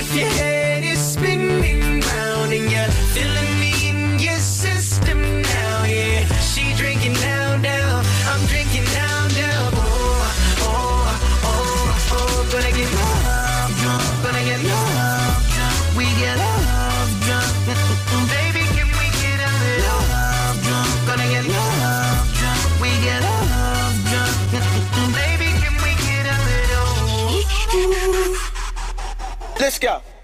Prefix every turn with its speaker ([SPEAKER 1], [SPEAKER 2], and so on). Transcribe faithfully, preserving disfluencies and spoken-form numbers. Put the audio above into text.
[SPEAKER 1] Your head is spinning round and you're feeling me in your system now, yeah. She drinking down, down, I'm drinking down, down. Oh, oh, oh, oh, gonna get love drunk, gonna get love drunk. We get love drunk. Baby, can we get a little love drunk? Gonna get love drunk. We get love drunk. Baby, can we get a little? Let's go.